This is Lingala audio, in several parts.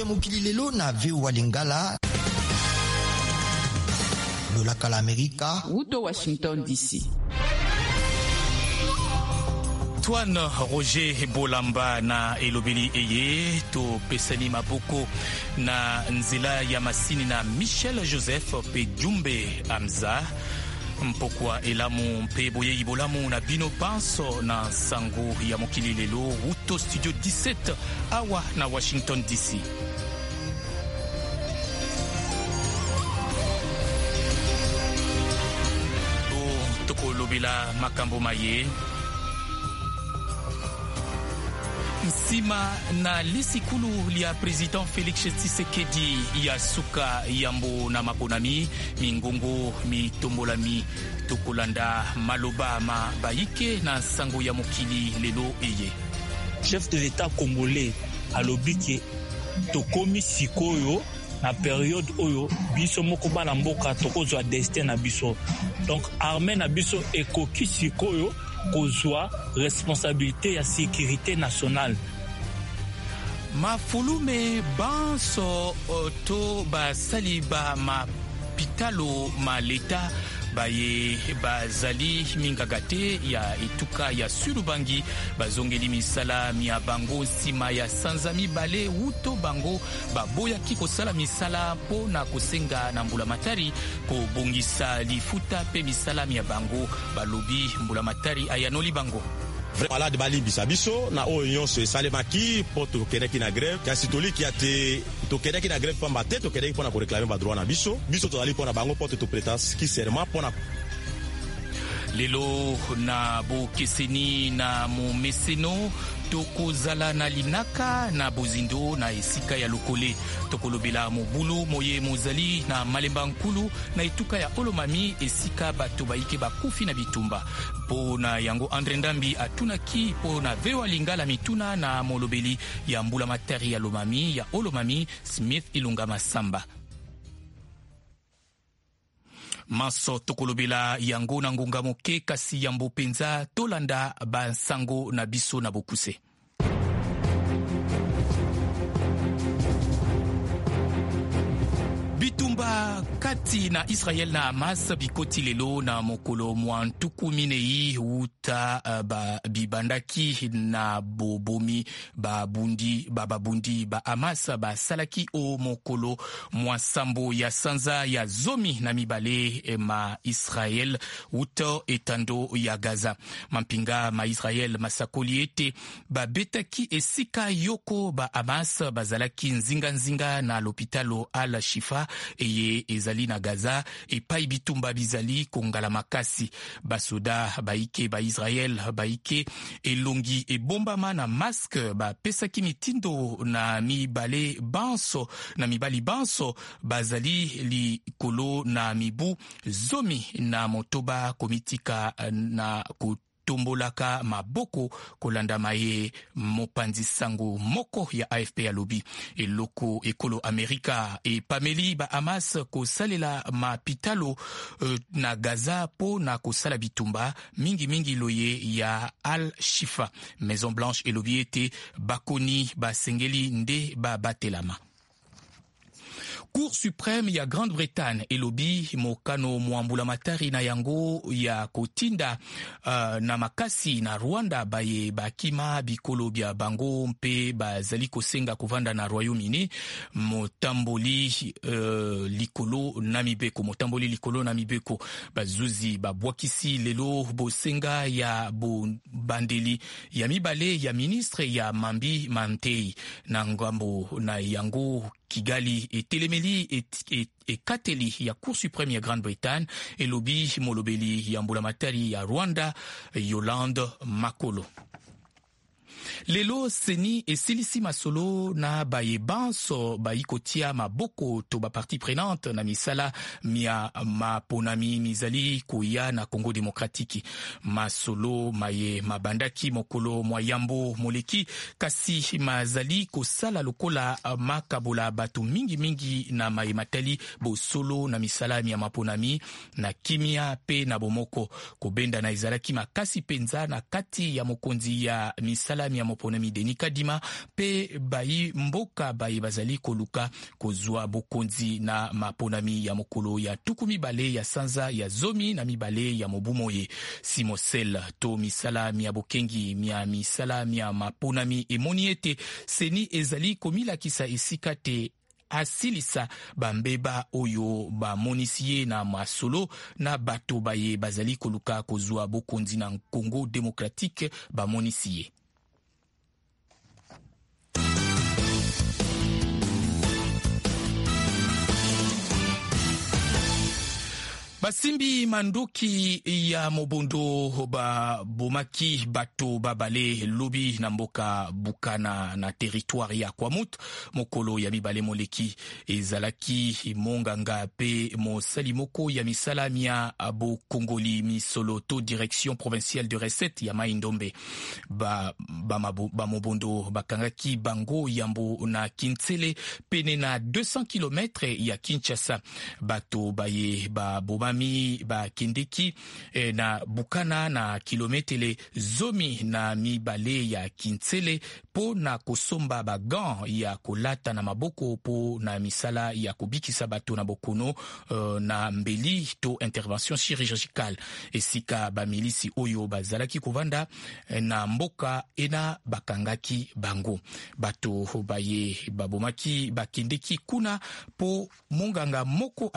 ya mokili lelo na VOA Lingala. Lolaka la Amerika. Uto Washington DC. Antoine Roger Bolamba na elobeli eye to pesani maboko na nzela ya masini na Michel Joseph pe Jumbe Amza mpokwa elamu mpe boye ibolamu na bino panso na sango ya mokili lelo Uto Studio 17 awa na Washington DC. Toko lobela makambo maye nsima na lisikulu lia President Felix Tshisekedi ya suka yambo na maponami mingongo mitombolami tokolanda maloba ma baike na sango ya mokili lelo eye. Chef de l'État congolais alobiki tokomi sikoyo na période oyo biso moko bana mboka tokozwa destin na biso. Donc armée na biso ekoki sikoyo kozwa responsabilité ya sécurité nationale. Mafulume banso to basali ba mapitalo ma leta baye bazali mingagate ya etuka ya Sulubangi bazongeli misala mia bango nsima ya sanzami bale uto bango baboya kikosala misala po na kosenga na mbulamatari kobongisa lifuta pe misala mia bango balobi mbulamatari ayanoli bango. Malade bali bisabiso na oyo se salemaki po to keneki na grève kasi toliki ate to keneki na grève pamba te to keneki pona ko réclamer ba droit na biso to ali pona bango po to prétence ki serment pona lelo na bo keseni na mo meseno tokozala na linaka na bozindo na esika ya lokole tokolobela mobulu moye mozali na malemba nkulu na etuka ya Olomami esika bato baike bakufi na bitumba po na yango Andre Ndambi atunaki po na VOA Lingala mituna na molobeli ya mbula matari ya Lomami ya Olomami Smith Ilunga Masamba. Maso tokolobela yango na ngonga moke kasi yambo penza tolanda bansango na biso na bokuse. Bitumba kati na Israel na Hamas bikoti lelo na mokolo mwantuku minei uta bibandaki na bobomi babundi ba Hamas basalaki o mokolo mwasambo ya sanza ya zomi na mibale ma Israel uta etando ya Gaza. Mampinga ma Israel masakoli ete babetaki esika yoko ba Hamas bazalaki nzinga na l'hôpital Al-Shifa eye ezali na Gaza epai bitumba bizali kongala makasi basoda baike ba Israel baike elongi ebombama na masque bapesaki mitindo na mibali banso bazali likolo na mibu zomi na motoba komitika na tombolaka maboko kolanda maye mopanzi sango moko ya AFP ya lobi eloko ekolo Amerika e pameli ba Hamas kosalela mapitalo na Gaza po na kosala bitumba mingi loye ya Al-Shifa. Maison Blanche elobi ete bakoni basengeli nde batelama. Cour suprême ya Grande-Bretagne elobi mokano mwambula matari na yango ya kotinda na makasi na Rwanda baye bakima bikolo bya bango mpe bazali kosenga kovanda na Royaume-Uni motamboli likolo na mibeko bazuzi babwakisi lelo bosenga ya bandeli ya mibale ya ministre ya Mambi Mantei na ngambo na yango Kigali etelemeli ekateli ya Cour suprême ya Grande-Bretagne elobi molobeli ya mbulamatari ya Rwanda Yolande Makolo. Lelo seni esilisi masolo na baye banso baikotia maboko to ba partie prenante na misala mia maponami mizali koya na Congo Démocratique. Masolo maye mabandaki mokolo mwayambo moleki kasi mazali kosala lokola makabola batu mingi na maye matali bosolo na misala mia maponami na kimia pe na bomoko kobenda na izalaki makasi penza na kati ya mokonzi ya misala mia moponami Denis Kadima pe bayi mboka bayi bazali koluka kozwa bokonzi na maponami ya mokolo ya tukumi bale ya sanza ya zomi na mibale ya mobumoye simosel to misala mia bokengi mia misala mia maponami emoni ete seni ezali komilakisa esika te asilisa bambeba oyo bamonisi na masolo na bato baye bazali koluka kozwa bokonzi na Congo démocratique bamonisi. Basimbi mandoki ya mobondo ba bomaki bato babale lobi na mboka bukana na territoire ya Kwamut mokolo ya mibale moleki ezalaki monganga pe mosali moko ya misalami ya abo Kongoli misolo to direction provinciale de recette ya Maindombe ba mobondo bakangaki bango yambo na Kintsele pene na 200 km ya Kinshasa bato baye ba bomami ba kindeki na bukana na kilometele zomi na mibale ya Kintsele po na kosomba ba gant ya kolata na maboko po na misala ya kubikisa bato na bokono na mbeli to intervention chirurgicale esika ba milisi oyo bazalaki kovanda na mboka ena bakangaki bango bato baye babomaki bakindeki kuna po monganga moko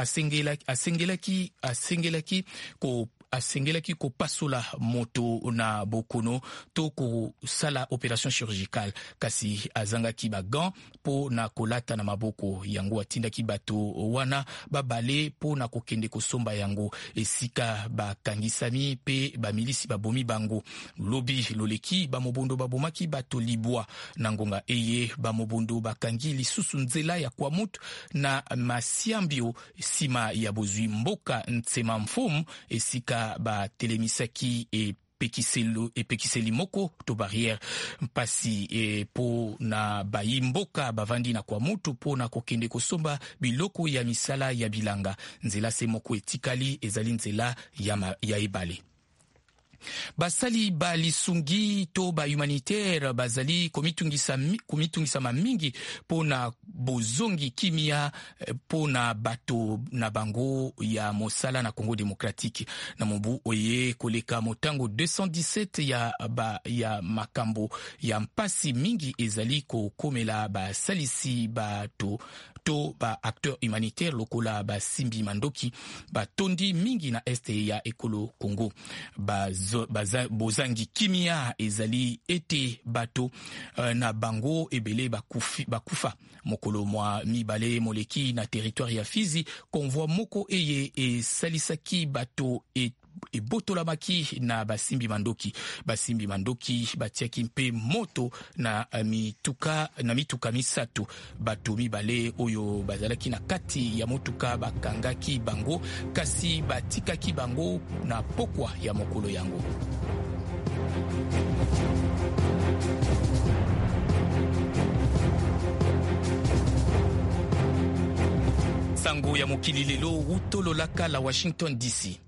asengelaki ko pasola moto na bokono to ko sala opération chirurgicale kasi azangaki ba gant po na kolata na maboko yango atindaki bato wana babale po na kokende kosomba yango esika bakangisami pe bamilisi babomi bango lobi loleki bamobondo babomaki bato libwa na ngonga eye bamobondo bakangi lisusu nzela ya Kwamut na masiambio sima ya bozwi mboka Ntsema Mfumu esika ba telemisaki epekiseli moko to barrière mpasi po na bayi mboka bavandi na Kwamutu po na kokende kosomba biloko ya misala ya bilanga nzela se moko etikali ezali nzela ya ebale. Basali balisungi to ba humanitaire bazali komitungisa mingi pona bozongi kimia pona bato na bango ya mosala na Congo démocratique na mobu oye koleka motango 217 ya makambo ya mpasi mingi ezali kokomela basalisi bato to ba acteur humanitaire lokola basimbi mandoki batondi mingi na este ya ekolo Congo bozangi kimia ezali ete bato na bango ebele bakufa mokolo mwa mibale moleki na territoire ya Fizi konvoi moko eye esalisaki bato ebotolamaki na basimbi mandoki batiaki mpe moto na mituka misato bato mibale oyo bazalaki na kati ya motuka bakangaki bango kasi batikaki bango na pokwa ya mokolo yango. Sango ya mokili lelo utololaka la Washington DC.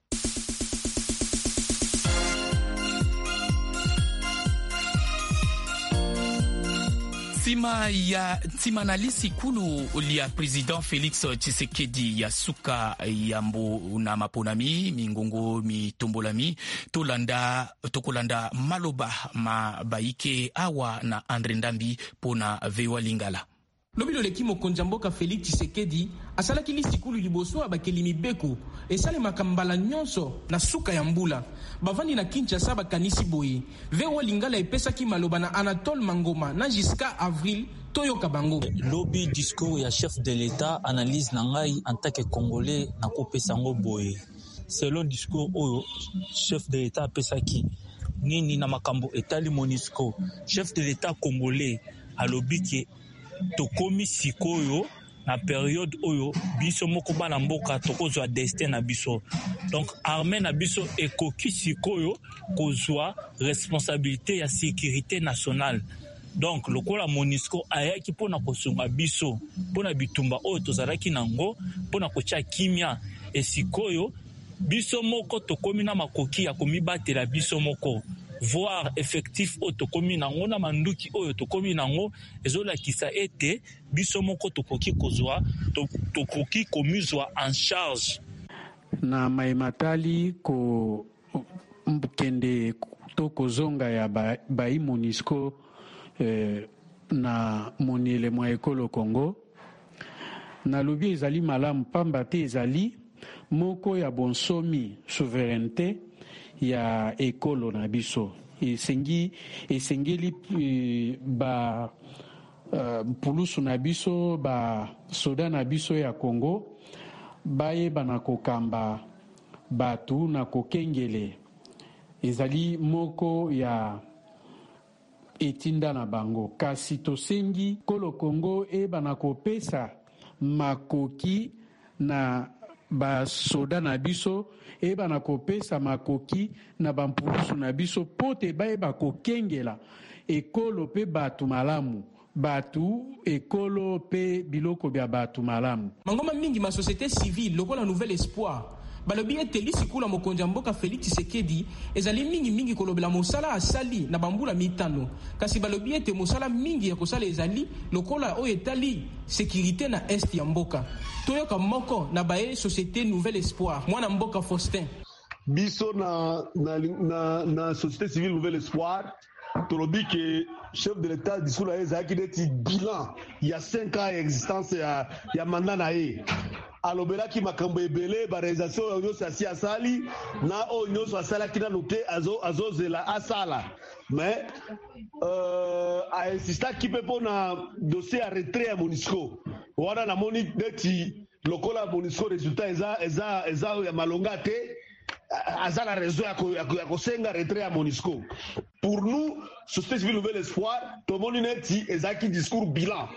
Nsima na lisi kulu lia President Félix Tshisekedi ya suka yambo na maponami mingongo mitombolami tokolanda maloba mabaike awa na Andre Ndambi pona vewa lingala. Lobilo leki mokonzi mboka Félix Tshisekedi asalaki lisikulu liboso abakeli mibeko esale makambala nyonso na suka ya mbula bavandi na Kinshasa bakanisi boye vewa lingala epesaki maloba na Anatole Mangoma na jusqu'à avril toyoka bango. Lobi discours ya chef de l'État analyse na ngai en tant que Congolais na kopesa ngo boye selon discours oyo chef de l'État apesaki nini na makambo etali MONUSCO chef de l'État congolais alobi ke tokomi sikoyo na période oyo biso moko bana mboka tokozwa destin na biso donc armée na biso ekoki sikoyo kozwa responsabilité ya sécurité nationale donc lokola MONUSCO ayaki pona kosunga biso pona bitumba oyo tozalaki nango pona kotia kimia esikoyo biso moko tokomi na makoki ya komibatela biso moko voire effectif oyo tokomi nango na manduki oyo tokomi nango ezolakisa ete biso moko tokoki komizwa en charge na maimatali ko kende to kozonga ya bai MONUSCO na moniele mwa ekolo Congo na lobi ezali malamu pamba te ezali moko ya bonsomi souveraineté ya ekolo na biso esengeli ba pulusu na biso ba soda na biso ya Congo bayeba na kokamba batu na kokengele ezali moko ya etinda na bango kasi tosengi kolo Congo eba na kopesa makoki na basoda na biso eba na kopesa makoki na bampulusu na biso pote bayeba kokengela ekolo pe batu malamu batu ekolo pe biloko bya batu malamu mangoma mingi ma société civile lokola Nouvel Espoir balobi ete lisikula mokonzi ya mboka Félix Tshisekedi ezali mingi kolobela mosala asali na bambula mitano kasi balobi ete mosala mingi ya kosala ezali lokola oyo etali sécurité na est ya mboka toyoka moko na baye société Nouvel Espoir mwana mboka Faustin biso na société civile Nouvel Espoir tolobi ke chef de l'état discours na ezaki neti bilan ya 5 ans ya existence ya mandat na ye alobelaki makambo ebele barealisation oyo nyonso asi asali na oyo nyonso asalaki nanu te azozela asala mais ainsistaki mpe mpo na dossier ya retrait ya MONUSCO wana namoni neti lokola MONUSCO résultat eza ya malonga te aza la raison ya kosenga retrait ya MONUSCO. Pour nous, société civile Nouvel Espoir, tomoni neti ezaki discours bilan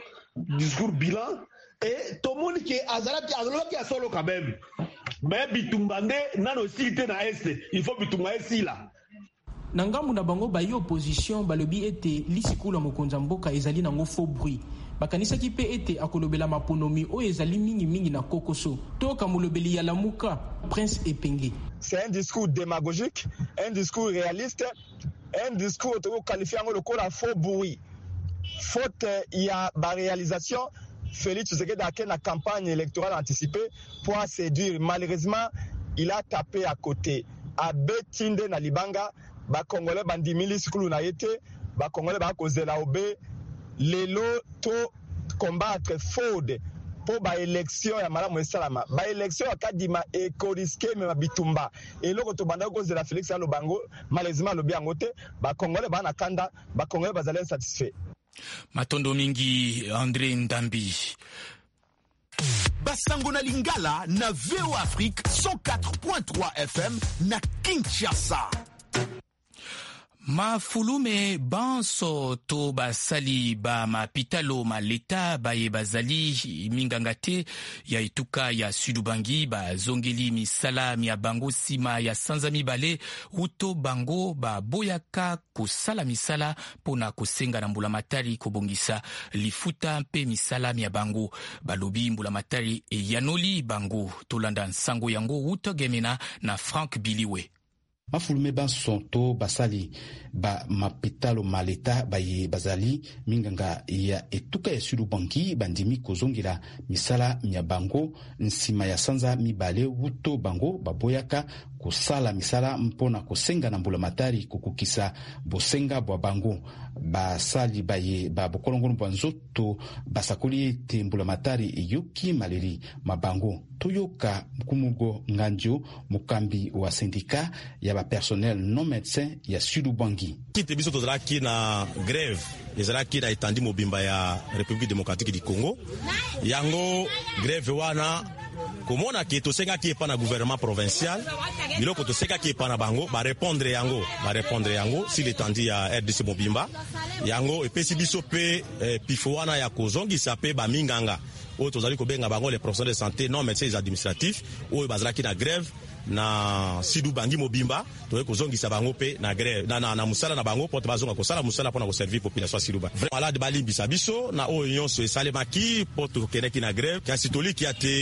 et tomoni ke azalaki ya solo quand même. Mais bitumbande nano silite na este, il faut bitumba esila. Na ngambu na bango bayi opposition balobi ete lisikula mokonzi mboka ezali nango faux bruit. Bakanisaki pe ete akolobela maponomi oyo ezali mingi na kokoso. Toka molobeli ya Lamuka Prince Epenge. C'est un discours démagogique, un discours réaliste, un discours qualifié comme la faux bruit. Faute il y a la réalisation, Félix Tshisekedi a une campagne électorale anticipée pour séduire. Malheureusement, il a tapé à côté. A Betinde na Libanga, ba Congolais bandimili sikulu na yete, ba Congolais ba kozela obe, lelo to combattre fraude. Pour ba élection ya malamu esalama ba élection akadima ekoriske me bitumba eloko to banda ko zela Félix Alobango malheureusement lobi angote ba Congolais ba na kanda ba Congolais bazali insatisfait matondo mingi André Ndambi Basango na Lingala na VO Afrique 104.3 FM na Kinshasa. Mafulume banso to basali ba mapitalo maleta baye bazali mingangate ya ituka ya Sudubangi ba zongeli misala ya bango sima ya sanza mibale uto bango ba boyaka kosala misala pona kosenga na mbula matari kobongisa lifuta mpe misala ya bango balobi mbula matari yanoli bango tolanda nsango yango uto gemena na Frank Biliwe. Mafulume banso to basali ba mapitalo maleta baye bazali minganga ya etuka ya Sudubangi bandimi kozongela misala mya bango nsima ya sanza mibale wuto bango baboyaka kosala misala mpona kosenga na mbula matari kokukisa bosenga bwa bango basali baye ba bokolongono bwa nzoto basakoli te mbula matari eyoki maleri mabango toyoka mkumugo nganjo mukambi wa sindika ya ba personnel non médecin ya Sudubangi kite biso tozalaki na grève ezalaki na etandi mobimba ya République démocratique du Congo yango grève wana komona ki tosengaki epa na gouvernement provincial biloko tosengaki epa na bango ba répondre yango si l'étendue ya RDC mobimba yango epesi biso pe pifo wana ya kozongisa pe ba minganga oyo tozali kobenga bango les professionnels de santé non médecins administratifs oyo bazalaki na grève na Sudubangi mobimba toye kozongisa bango pe na grève na musala na bango poto bazonga kosala musala pona ko servir population ya Sudubangi vraiment malade balimbisa biso na oyo nyonso esalemaki poto keneki na grève kasi toliki ate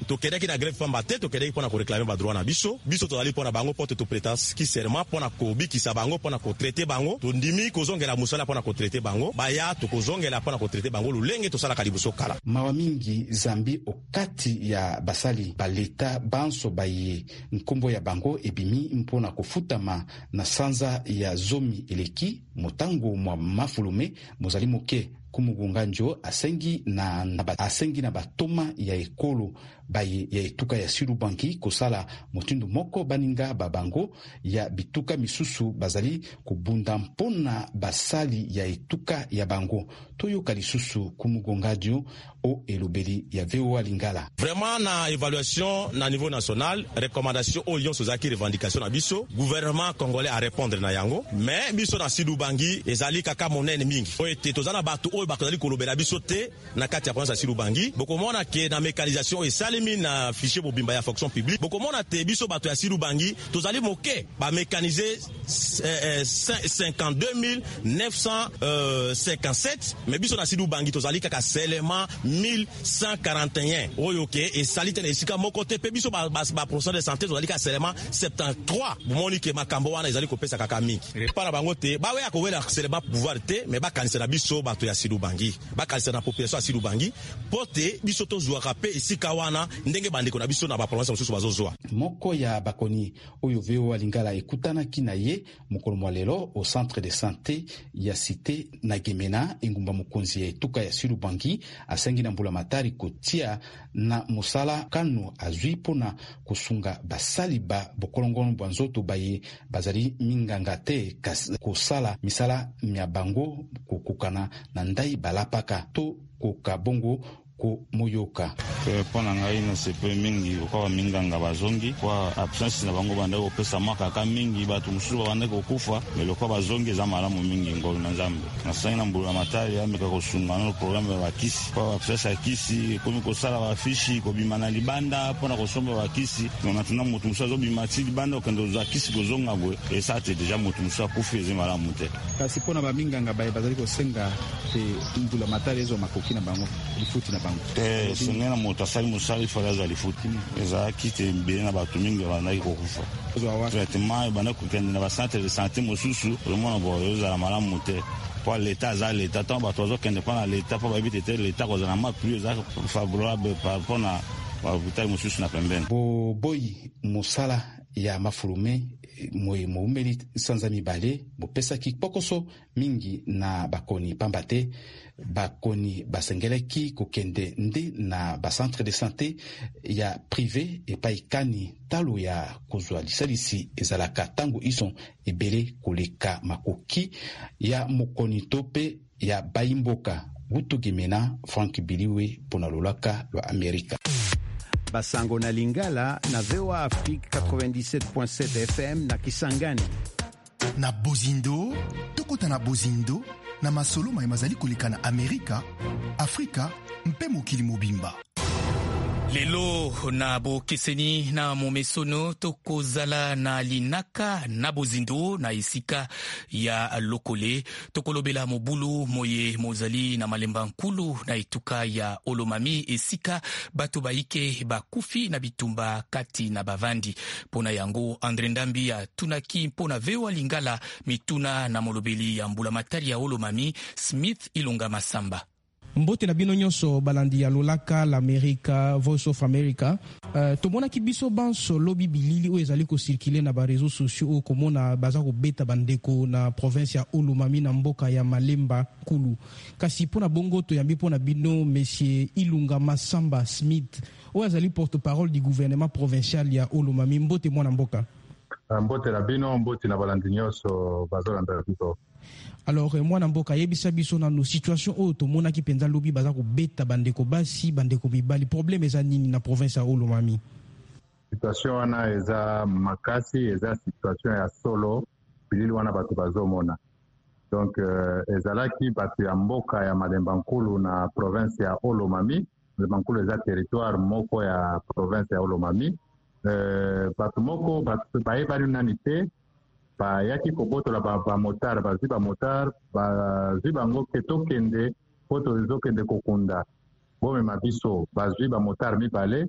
tokendeki na grève pamba te tokendeki mpona koreklame badroit na biso tozali mpona bango mpo te toprétence ki serment mpona kobikisa bango mpona kotraite bango tondimi kozongela mosala mpona kotraite bango baya tokozongela mpona kotraite bango lolenge tosalaka liboso kala mawa mingi zambi okati ya basali baleta banso baye nkombo ya bango ebimi mpona kofutama na sanza ya zomi eleki motango mwa mafulume mozali moke kumugunga njo asengi na batoma ya ekolo baye ya etuka ya siru banki kosala motindu moko baninga babango ya bituka misusu bazali kubunda mpona basali ya etuka ya bango toyoka lisusu kumugunga njo o elobeli ya VOA Lingala. Vraiment na évaluation na niveau national recommandation o yon sozaki revendication na biso gouvernement congolais a répondre na yango mais biso na sidu bangi ezali kaka monene mingi o ete tozana bato oyo bakozali kolobela biso te na kati ya province ya sidu bangi bokomona ke na mécanisation esalemi na fichier bobimba ya fonction publique bokomona te biso bato ya sidu bangi tozali moke ba mécaniser 52 957 mais biso na sidu bangi tozali kaka seulement 1141 oyo ke esali te na esika moko te pe biso ba professeur de santé tozali ka seulement 73 bomoni ke makambo wana ezali kopesa kaka mingi repa na bango te bawe ya kowela seulement pouvoir te mais bakanisa na biso bato ya sidu bangi bakanisa na population ya sidu bangi pote biso tozwaka pe esika wana ndenge bandeko na biso na ba province mosusu bazozwa moko ya bakoni oyo VOA Lingala ekutanaki na ye mokolo mwa lelo au centre de santé ya cité na Gemena engumba mokonzi ya etuka ya sidu bangi asengi na mbula matari kotia na musala kanu azwi pona kusunga basali ba bokolongono bwa nzoto baye bazali minganga te kosala misala mya bango kokukana na ndai balapaka to kokabongo ko moyoka pona ngai na sepe mingi kwa minganga bazongi kwa absence na bango banda kopesa makaka mingi batu mususu banda kokufa melo kwa bazongi za malamu mingi ngolo na Nzambe na sangi na mbula matari ya meka kosunga no programme ya kisi kwa absence ya kisi komi kosala ba fishi ko bimana libanda pona kosomba ba kisi na tuna mutu mususu bimati libanda okendo za kisi kozonga bwe esa te deja mutu mususu kufa malamu te kasi pona ba minganga baye bazali kosenga te mbula matari ezo makoki na bango lifuti na sengena moto asali mosali faraza lifuti ezalaki te mbele na bato mingi bandaki kokufa traitement ebanda kokende na bacentre de santé mosusu omona bo ezala malamu te po leta aza leta ntango bato bazokende mpo na leta mpo bayebi te leta kozala maplu eza favorable mpo na bahopitali mosusu na pembeni boboyi mosala ya mafulume moumeli sanza mibale bopesaki pokoso mingi na bakoni pamba te bakoni basengelaki kokende nde na bacentre de santé ya privé epai kani talo ya kozwa lisalisi ezalaka ntango iso ebele koleka makoki ya mokoni to pe ya bayimboka Butugemena Frank Biliwe mpona lolaka lwa Amerika. Basango na Lingala na VOA Afrique 97.7 FM na Kisangani. Na Bozindo, tokota na Bozindo na masolo mai mazali koleka na Amerika, Afrika mpe mokili mobimba. Lelo na bokeseni na momesono tokozala na linaka na Bozindo na esika ya lokole tokolobela mobulu moye mozali na malemba nkulu na etuka ya Olomami esika bato baike bakufi na bitumba kati na bavandi pona yango Andre Ndambi ya tunaki pona VOA Lingala mituna na molobeli ya mbula matari ya Olomami Smith Ilunga Masamba. Mbote na bino nyonso balandi ya lolaka l'Amerika Voice of America tomona ki biso banso lobi bilili o ezali ko circuler na ba réseaux sociaux o komona baza ko beta bandeko na province ya Olomami na mboka ya Malemba Kulu kasi pona bongo to yambi pona bino monsieur Ilunga Masamba Smith o ezali porte-parole du gouvernement provincial ya Olomami mbote mwana mboka mbote na bino mbote na balandi nyonso bazolanda biso. Alors mwana mboka yebisa biso na no situation o to mona ki penza lobi baza ko beta bandeko basi bandeko bibali problème eza nini na province ya Olomami? Situation wana eza makasi eza situation ya solo bilili wana bato bazomona. Donc ezalaki bato ya mboka ya Malemba Nkulu na province ya Olomami. Malemba Nkulu eza territoire moko ya province ya Olomami. Bato moko bato bayebani nani te bayaki kobotola bamotar bazwi bamotar bazwi bango ke tokende po tozokende kokunda bomema biso bazwi bamotar mibale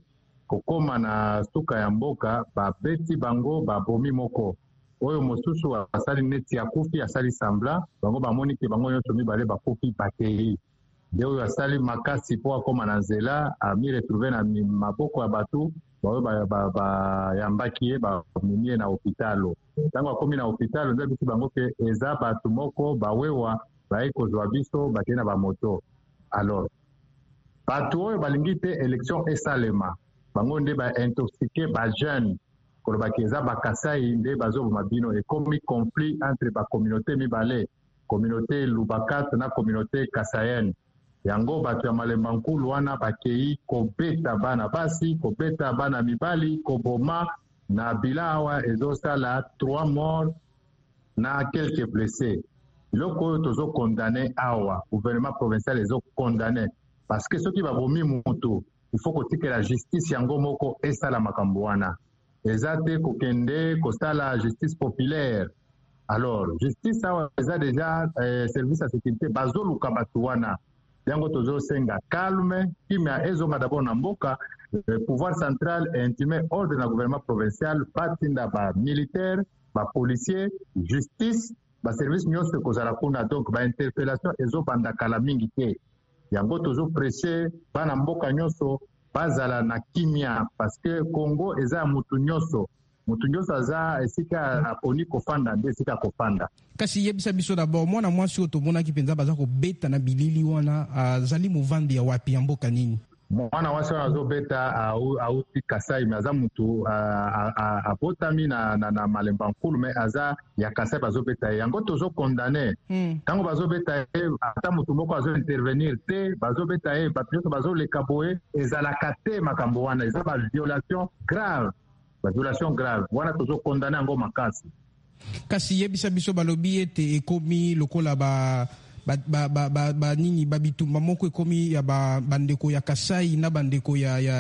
kokoma na suka ya mboka babeti bango babomi moko oyo mosusu asali neti akufi asali sambla bango bamoni ke bango nyonso mibale bakufi bakei nde oyo asali makasi mpo akoma na nzela ami retrouve na maboko ya bato baoyo bayambaki ye bamemi ye na hopitalo ntango akomi na hopitalo nde bisi bango ke eza bato moko bawewa baye kozwa biso bakei na bamoto alors bato oyo balingi te élection esalema bango nde baintoxike bajeune kolobaki eza bakasai nde bazoboma bino ekomi conflit entre bacommunauté mibale communauté lubakat na communauté kasayenne yango bato ya malemba nkulu wana bakei kobeta bana basi kobeta bana mibali koboma na bila awa ezosala 3 morts na quelques blessés biloko oyo tozokondane awa gouvernement provincial ezokondane parce que soki babomi moto il faut kotikela justice yango moko esala makambo wana eza te kokende kosala justice populaire alors justice awa eza déjà service ya sécurité bazoluka bato wana yango tozosenga calme kimia ezonga d'abord na mboka pouvoir central intime ordre na gouvernement provincial batinda bamilitaire bapolicier justice baservice nyonso ekozala kuna donc bainterpellation ezobanda kala mingi te yango tozopresse bana mboka nyonso bazala na kimia parce que Congo eza mutu nyonso aza esika aponi kofanda nde esika kofanda kasi yebisa biso d'abord mwana mwasi oyo tomonaki mpenza baza kobeta na bilili wana azali movandi ya wapi ya mboka nini mwana mwasi wana azobeta auti Kasai me aza mutu abotami na malemba nkulu me aza ya Kasai bazobeta ye yango tozokondane ntango bazobeta ye ata mutu moko azointervenir te bazobeta ye bato nyonso bazoleka boye ezalaka te makambo wana eza baviolation grave wana tozokondane yango makasi kasi yebisa biso balobi ete ekomi lokola nini babitumba moko ekomi ya bandeko ya Kasai na bandeko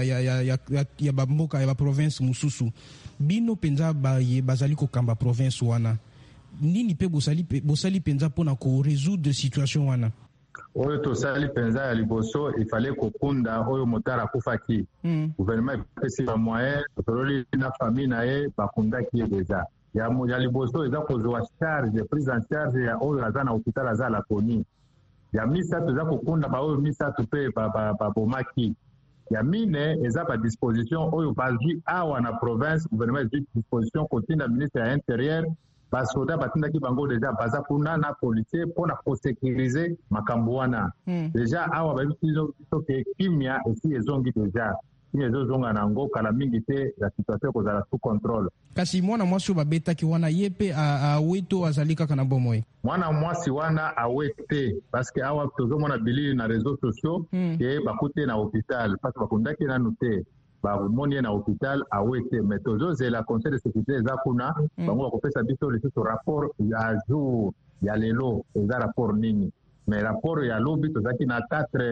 ya bamboka ya baprovince mosusu bino mpenza bazali kokamba province wana nini mpe bosali mpenza mpona koresoudre situation wana oyo tosali mpenza ya liboso ifale kokunda oyo motara akufaki gouvernement epesi bamoyen tololi na famille na ye bakundaki ye deja ya liboso eza kozwa prise en charge ya oyo aza na hôpital aza la koni ya misato eza kokunda baoyo misato mpe babomaki ya mine eza badisposition oyo bazwi awa na province gouvernement ezwi disposition kotinda ministre ya intérieur basoda batindaki bango deja baza kuna na policier mpona kosekurize makambo wana deja awa babisi ke kimia esi ezongi deja kimia ezozonga nango kala mingi te ya situation ekozala sous contrôle kasi mwana mwasi oyo babetaki wana ye mpe awe to azali kaka na bomoi mwana mwasi wana awe te parceke awa tozomona bilili na réseaux sociaux ke bakute na hôpital parce bakundaki nanu te bamoni ye na hôpital awe te mais tozozela conseil de sécurité eza kuna bango bakopesa biso lisusu rapport ya jour ya lelo eza rapport nini mais rapport ya lobi tozalaki na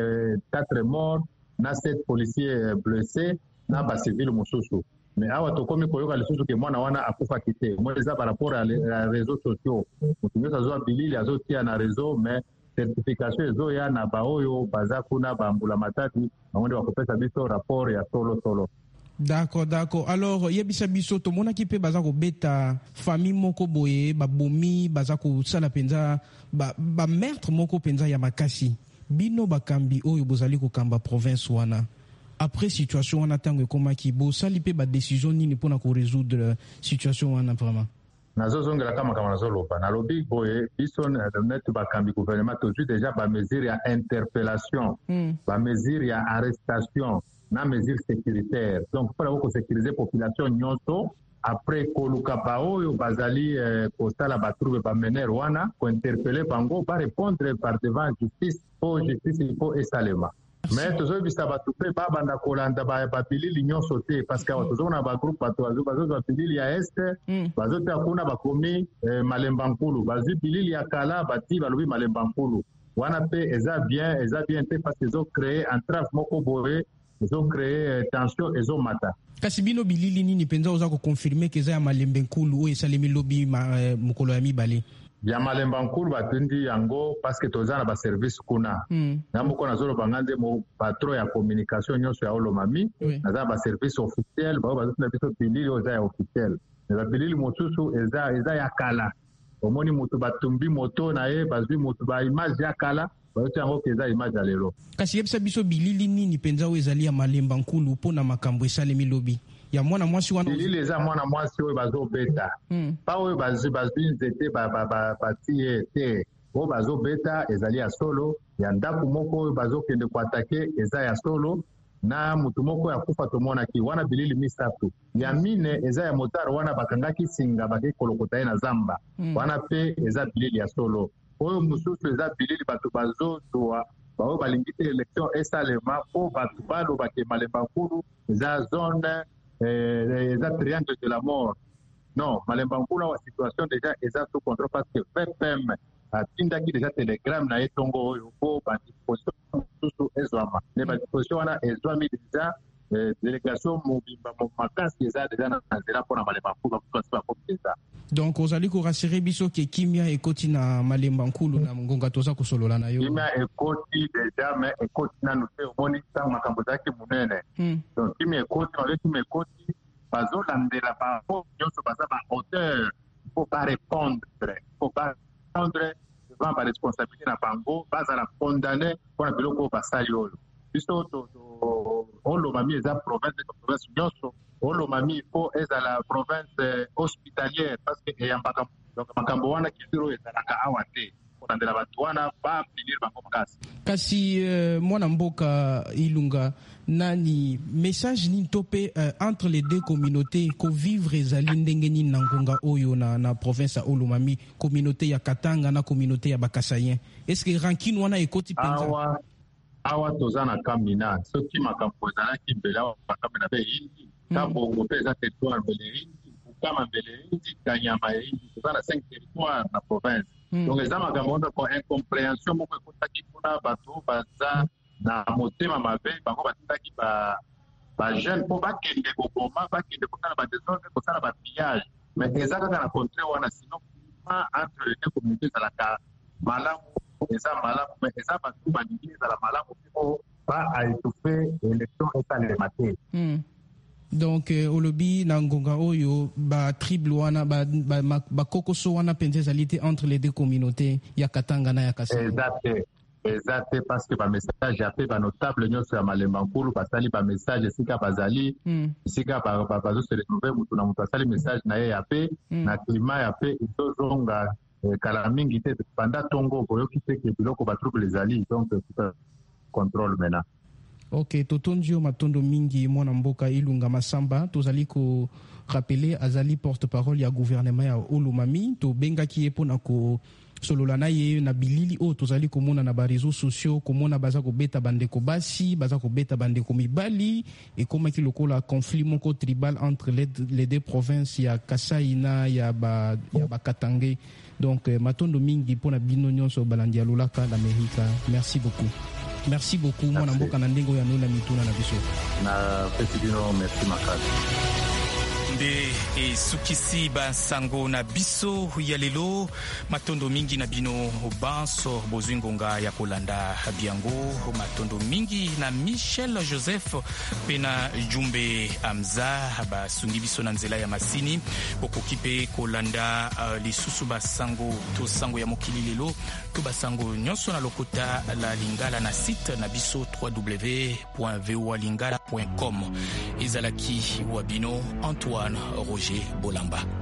4 morts na 7 policiers blessés na bacivile mosusu mais awa tokomi koyoka lisusu ke mwana wana akufaki te mo eza barapport ya réseaux sociaux motu nyonso azwa bilili azotia na réseau mais certification ezoya na baoyo baza kuna bambula matati bango nde bakopesa biso rapport ya solo d'accord alors yebisa biso tomonaki mpe baza kobeta famille moko boye babomi baza kosala mpenza bameurtre moko mpenza ya makasi bino bakambi oyo bozali kokamba province wana après situation wana ntango ekomaki bosali mpe badécision nini mpona koresoudre situation wana vraiment nazozongelaka makambo nazoloba nalobi boye biso neti bakambi gouvernement tozwi deja bamesure ya interpellation bamesure ya arrestation na mesure sécuritaire donc mpona kosécurize population nyonso après koluka baoyo bazali kosala batrouble bamener wana kointerpele bango barépondre par devant justice po justice ifo esalema mais tozoyebisa bato mpe babanda kolanda babilili nyonso te parce que awa tozomona bagroupe bato bazozwa bilili ya este bazotea kuna bakomi malemba nkulu bazwi bilili ya kala bati balobi malemba nkulu wana mpe eza bien te parce que ezocrée entrave moko boye ezocrée tension ezomata kasi bino bilili nini mpenza oza koconfirme ke eza ya malembe nkulu oyo esalemi lobi mokolo ya mibale ya malemba nkulu batundi yango parce que toza na ba service kuna ngambo ko nazolo bangande mo patron ya communication nyonso ya Olomami naza ba service officiel ba bazotuna biso bilili oza ya officiel na bilili mosusu eza ya kala omoni mutu batumbi moto na ye bazwi mutu ba image ya kala bayote yango keza image ya lelo kasi yebisa biso bilili nini penza o ezali ya malemba nkulu pona makambo esalemi lobi ya mwana mwasi wana bilili eza mwana mwasi oyo bazobeta pa oyo bazwi nzete batie te oyo bazobeta ezali ya solo ya ndako moko oyo bazokende kuatake eza ya solo na mutu moko ya kufa tomonaki wana bilili misato ya mine eza ya motaro wana bakangaki singa bakekolokota ye na zamba wana pe eza bilili ya solo oyo mosusu eza bilili bato bazozwa baoyo balingi te élection esalema mpo bato balobake malemba nkulu eza zone eza triangle de la mort non malemba nkulu awa situation déjà eza sous contrôle parce que VPM atindaki déjà telegram na ye tongo oyo mpo badisposition mosusu ezwama ne badisposition wana ezwami déjà délégation mobimba makasi eza déjà na nzela mpona malemba nkulu bakosi bakomi eza donc ozali korasire biso ke kimia ekoti na malemba nkulu na ngonga toza kosolola na yo kimia ekoti deja mais ekoti nanu te omoni ntango makambo ezalaki monene donc kimia ekoti bazolandela bango nyonso baza bahauteur faut pas répondre devant baresponsabilité na bango bazala condamné mpona biloko oyo basali oyo biso Olomami eza province nyonso Olomami fo ezala province hospitalière parce que eyambaka donc makambo wana kisiro oyo ezalaka awa te kolandela bato wana bafinir bango makasi kasi mwana mboka Ilunga nani message nini to mpe entre les deux communautés kovivre ezali ndenge nini na ngonga oyo na province ya Olomami communauté ya Katanga na communauté ya bakasayen est-ce que rankine wana ekoti penza awa toza na Kamina soki makambo ezalaki mbele awa bakamina mpe indi kabongo mpe eza territoire mbele indi Bukama mbele indi Kanyama ya indi toza na 5 territoire na province donc eza makambo wana ko incompréhension moko ekotaki kuna bato baza na motema mabe bango batindaki bajeune mpo bakende koboma bakende kosala badesordre kosala bapillage mais eza kaka na contre wana sinon entre les deux communautés ezalaka malamu eza malamu mais eza bato balingi ezala malamu mpo baaétouffe élection esalema te donc olobi na ngonga oyo batrible wana bakokoso wana mpenza ezali te entre les deux communautés ya Katanga na ya Kasai eza te parce que bamessage ya mpe banotable nyonso ya malemba nkulu basali bamessage esika bazali esika bazose retrouve mutu na mutu asali message na ye ya mpe na klima ya mpe ezozonga kala mingi te banda tongo boyoki te ke biloko batrouble ezali donc contrôle maintenant ok totondi yo matondo mingi mwana mboka Ilunga Masamba tozali ko rappeler azali porte-parole ya gouvernement ya Olomami tobengaki ye mpona ko solola na ye na bilili oyo tozali komona na bareseau sociaux komona baza kobeta bandeko basi baza kobeta bandeko mibali ekomaki lokola conflit moko tribal entre les deux provinces ya Kasai na ya Bakatange donc matondo mingi mpona bino nyonso balandi ya lolaka l'Amérique merci beaucoup mwana mboka na ndenge oyo anona mituna na biso na pesi bino merci makasi nde esukisi basango na biso ya lelo matondo mingi na bino banso bozwi ngonga ya kolanda biango matondo mingi na Michel Joseph pe na Jumbe Amza basungi biso na nzela ya masini bokoki mpe kolanda lisusu basango to sango ya mokili lelo to basango nyonso na lokota la Lingala na site na biso www.voalingala.com ezalaki wabino Antoine Roger Bolamba.